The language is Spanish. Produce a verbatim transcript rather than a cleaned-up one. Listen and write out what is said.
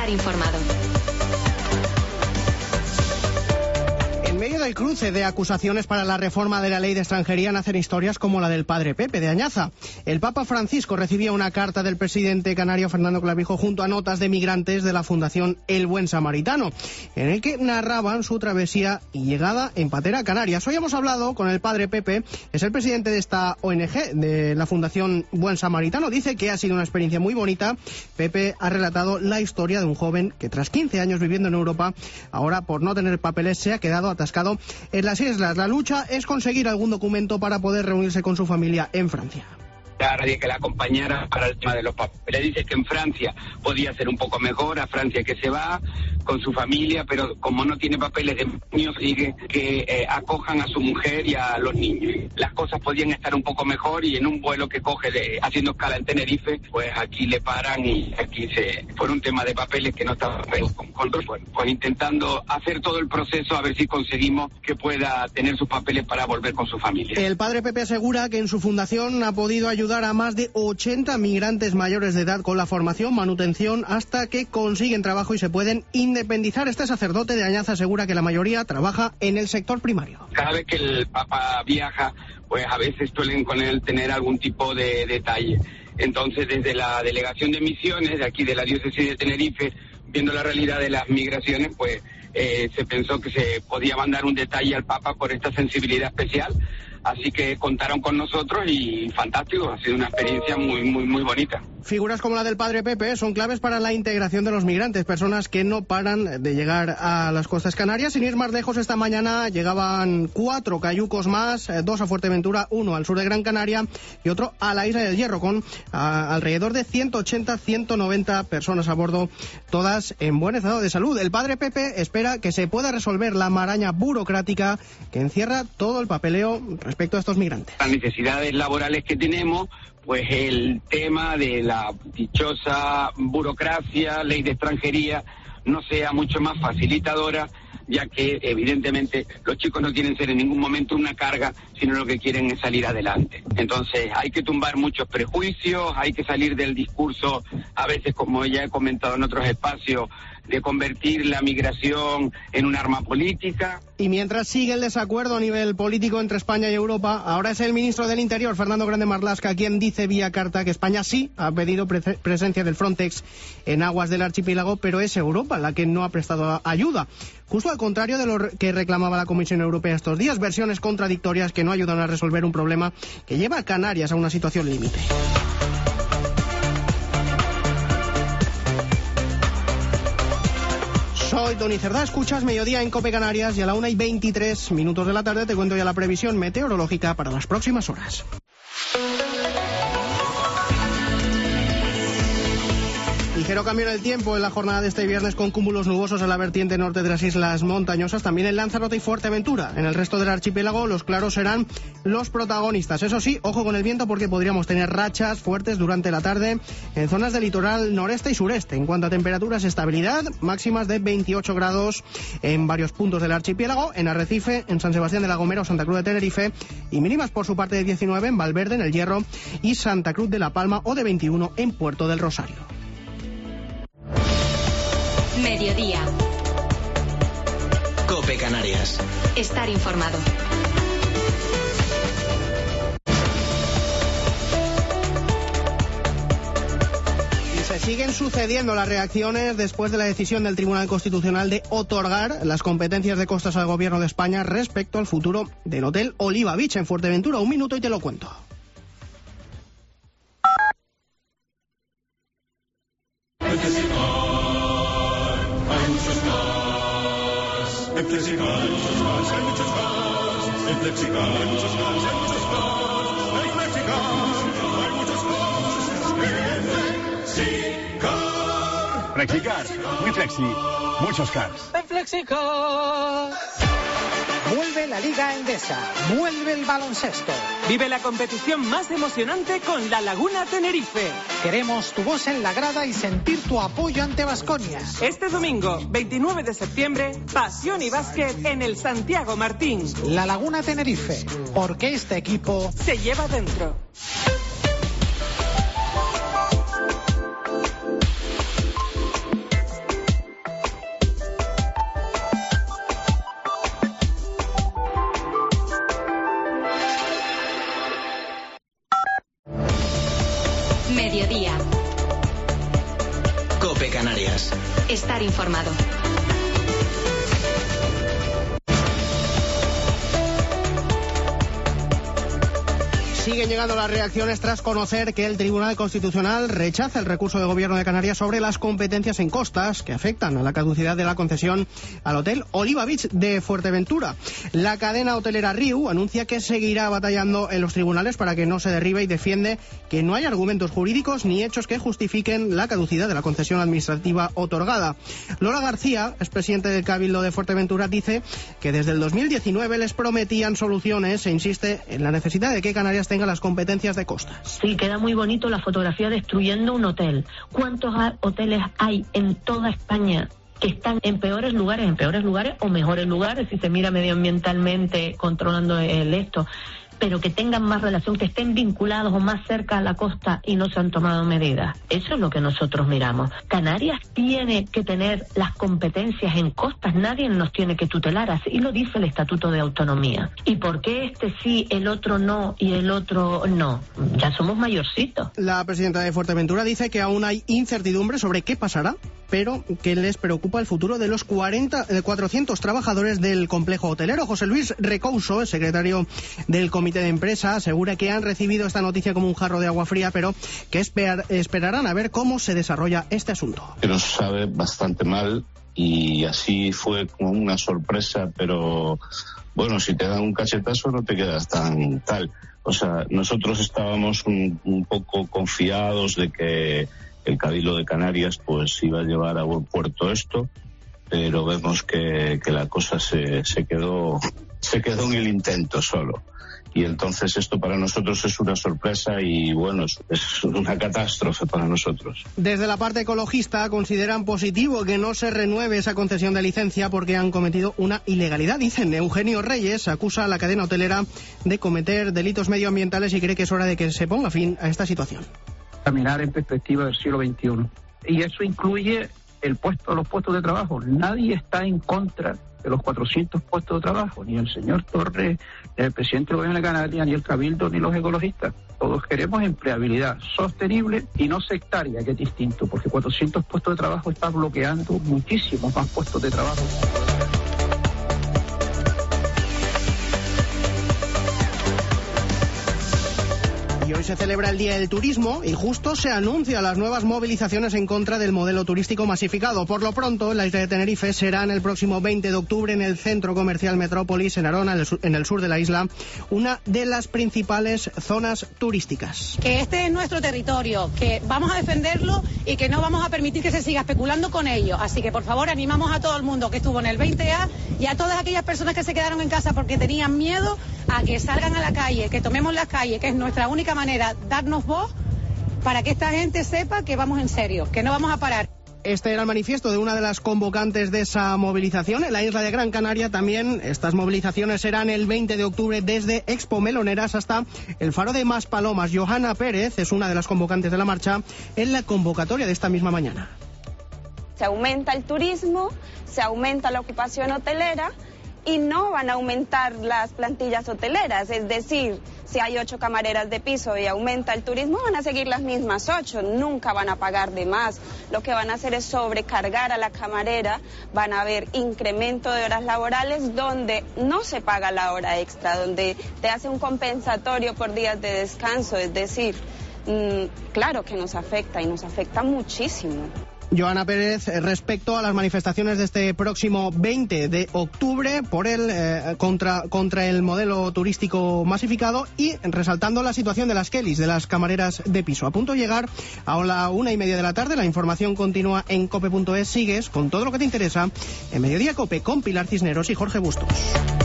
Estar informado. En medio del cruce de acusaciones para la reforma de la ley de extranjería nacen historias como la del padre Pepe de Añaza. El Papa Francisco recibía una carta del presidente canario Fernando Clavijo junto a notas de migrantes de la Fundación El Buen Samaritano, en el que narraban su travesía y llegada en patera a Canarias. Hoy hemos hablado con el padre Pepe, es el presidente de esta O N G, de la Fundación Buen Samaritano. Dice que ha sido una experiencia muy bonita. Pepe ha relatado la historia de un joven que tras quince años viviendo en Europa, ahora por no tener papeles se ha quedado atascado en las islas. La lucha es conseguir algún documento para poder reunirse con su familia en Francia. A nadie que la acompañara para el tema de los papeles. Dice que en Francia podía ser un poco mejor, a Francia que se va con su familia, pero como no tiene papeles de niños, sigue que eh, acojan a su mujer y a los niños. Las cosas podían estar un poco mejor y en un vuelo que coge de, haciendo escala en Tenerife, pues aquí le paran y aquí se... Por un tema de papeles que no estaba con, con pues, pues intentando hacer todo el proceso a ver si conseguimos que pueda tener sus papeles para volver con su familia. El padre Pepe asegura que en su fundación ha podido ayudar a más de ochenta migrantes mayores de edad con la formación, manutención, hasta que consiguen trabajo y se pueden independizar. Este sacerdote de Añaza asegura que la mayoría trabaja en el sector primario. Cada vez que el Papa viaja, pues a veces suelen con él tener algún tipo de detalle. Entonces, desde la delegación de misiones de aquí de la diócesis de Tenerife, viendo la realidad de las migraciones, pues eh, se pensó que se podía mandar un detalle al Papa por esta sensibilidad especial. Así que contaron con nosotros y fantástico, ha sido una experiencia muy, muy, muy bonita. Figuras como la del padre Pepe son claves para la integración de los migrantes, personas que no paran de llegar a las costas canarias. Sin ir más lejos, esta mañana llegaban cuatro cayucos más, dos a Fuerteventura, uno al sur de Gran Canaria y otro a la isla del Hierro, con a, alrededor de ciento ochenta a ciento noventa personas a bordo, todas en buen estado de salud. El padre Pepe espera que se pueda resolver la maraña burocrática que encierra todo el papeleo respecto a estos migrantes. Las necesidades laborales que tenemos, pues el tema de la dichosa burocracia, ley de extranjería, no sea mucho más facilitadora, ya que evidentemente los chicos no quieren ser en ningún momento una carga, sino lo que quieren es salir adelante. Entonces hay que tumbar muchos prejuicios, hay que salir del discurso, a veces, como ya he comentado en otros espacios, de convertir la migración en un arma política. Y mientras sigue el desacuerdo a nivel político entre España y Europa, ahora es el ministro del Interior, Fernando Grande Marlaska, quien dice vía carta que España sí ha pedido pre- presencia del Frontex en aguas del archipiélago, pero es Europa la que no ha prestado ayuda. Justo al contrario de lo que reclamaba la Comisión Europea estos días, versiones contradictorias que no ayudan a resolver un problema que lleva a Canarias a una situación límite. Soy Tony Cerdá, escuchas Mediodía en COPE Canarias y a la una y veintitrés minutos de la tarde te cuento ya la previsión meteorológica para las próximas horas. Ligero cambio en el tiempo en la jornada de este viernes con cúmulos nubosos en la vertiente norte de las islas montañosas, también en Lanzarote y Fuerteventura. En el resto del archipiélago los claros serán los protagonistas. Eso sí, ojo con el viento porque podríamos tener rachas fuertes durante la tarde en zonas del litoral noreste y sureste. En cuanto a temperaturas, estabilidad, máximas de veintiocho grados en varios puntos del archipiélago, en Arrecife, en San Sebastián de la Gomera o Santa Cruz de Tenerife, y mínimas por su parte de diecinueve en Valverde, en El Hierro y Santa Cruz de la Palma, o de veintiuno en Puerto del Rosario. Mediodía. COPE Canarias. Estar informado. Y se siguen sucediendo las reacciones después de la decisión del Tribunal Constitucional de otorgar las competencias de costas al Gobierno de España respecto al futuro del Hotel Oliva Beach en Fuerteventura. Un minuto y te lo cuento. En Flexicar hay muchos más, hay muchos más. En Flexicar hay muchos más, hay muchos más. En Flexicar hay muchos más. En Flexicar. Flexicar, muy flexi, muchos cars. En Flexicar. Vuelve la Liga Endesa, vuelve el baloncesto. Vive la competición más emocionante con La Laguna Tenerife. Queremos tu voz en la grada y sentir tu apoyo ante Baskonia. Este domingo, veintinueve de septiembre, pasión y básquet en el Santiago Martín. La Laguna Tenerife, porque este equipo se lleva dentro. Mediodía. COPE Canarias. Estar informado. Siguen llegando las reacciones tras conocer que el Tribunal Constitucional rechaza el recurso de Gobierno de Canarias sobre las competencias en costas que afectan a la caducidad de la concesión al Hotel Oliva Beach de Fuerteventura. La cadena hotelera Riu anuncia que seguirá batallando en los tribunales para que no se derribe y defiende que no hay argumentos jurídicos ni hechos que justifiquen la caducidad de la concesión administrativa otorgada. Lola García, expresidente del Cabildo de Fuerteventura, dice que desde el dos mil diecinueve les prometían soluciones e insiste en la necesidad de que Canarias tenga las competencias de costas. Sí, queda muy bonito la fotografía destruyendo un hotel. ¿Cuántos hoteles hay en toda España que están en peores lugares, en peores lugares o mejores lugares si se mira medioambientalmente controlando el esto? Pero que tengan más relación, que estén vinculados o más cerca a la costa y no se han tomado medidas. Eso es lo que nosotros miramos. Canarias tiene que tener las competencias en costas, nadie nos tiene que tutelar, así lo dice el Estatuto de Autonomía. ¿Y por qué este sí, el otro no y el otro no? Ya somos mayorcitos. La presidenta de Fuerteventura dice que aún hay incertidumbre sobre qué pasará, pero que les preocupa el futuro de los cuarenta, cuatrocientos trabajadores del complejo hotelero. José Luis Recouso, el secretario del Comité de Empresa, asegura que han recibido esta noticia como un jarro de agua fría, pero que esper- esperarán a ver cómo se desarrolla este asunto. Que nos sabe bastante mal y así fue como una sorpresa, pero bueno, si te dan un cachetazo no te quedas tan tal. O sea, nosotros estábamos un, un poco confiados de que el Cabildo de Canarias pues iba a llevar a buen puerto esto, pero vemos que, que la cosa se, se quedó se quedó en el intento solo. Y entonces esto para nosotros es una sorpresa y bueno, es, es una catástrofe para nosotros. Desde la parte ecologista consideran positivo que no se renueve esa concesión de licencia porque han cometido una ilegalidad. Dicen, Eugenio Reyes acusa a la cadena hotelera de cometer delitos medioambientales y cree que es hora de que se ponga fin a esta situación. Caminar en perspectiva del siglo veintiuno. Y eso incluye el puesto, los puestos de trabajo. Nadie está en contra de los cuatrocientos puestos de trabajo, ni el señor Torres, ni el presidente del gobierno de Canarias, ni el Cabildo, ni los ecologistas. Todos queremos empleabilidad sostenible y no sectaria, que es distinto, porque cuatrocientos puestos de trabajo están bloqueando muchísimos más puestos de trabajo. Y hoy se celebra el Día del Turismo y justo se anuncian las nuevas movilizaciones en contra del modelo turístico masificado. Por lo pronto, la isla de Tenerife será en el próximo veinte de octubre en el Centro Comercial Metrópolis, en Arona, en el sur de la isla, una de las principales zonas turísticas. Que este es nuestro territorio, que vamos a defenderlo y que no vamos a permitir que se siga especulando con ello. Así que, por favor, animamos a todo el mundo que estuvo en el veinte A y a todas aquellas personas que se quedaron en casa porque tenían miedo a que salgan a la calle, que tomemos las calles, que es nuestra única manera darnos voz para que esta gente sepa que vamos en serio, que no vamos a parar. Este era el manifiesto de una de las convocantes de esa movilización. En la isla de Gran Canaria también estas movilizaciones serán el veinte de octubre desde Expo Meloneras hasta el Faro de Maspalomas. Johanna Pérez es una de las convocantes de la marcha en la convocatoria de esta misma mañana. Se aumenta el turismo, se aumenta la ocupación hotelera y no van a aumentar las plantillas hoteleras, es decir, si hay ocho camareras de piso y aumenta el turismo, van a seguir las mismas ocho, nunca van a pagar de más. Lo que van a hacer es sobrecargar a la camarera, van a haber incremento de horas laborales donde no se paga la hora extra, donde te hace un compensatorio por días de descanso, es decir, mmm, claro que nos afecta y nos afecta muchísimo. Johanna Pérez, respecto a las manifestaciones de este próximo veinte de octubre por el eh, contra contra el modelo turístico masificado y resaltando la situación de las Kellys, de las camareras de piso. A punto de llegar a la una y media de la tarde, la información continúa en cope punto es. Sigues con todo lo que te interesa en Mediodía Cope con Pilar Cisneros y Jorge Bustos.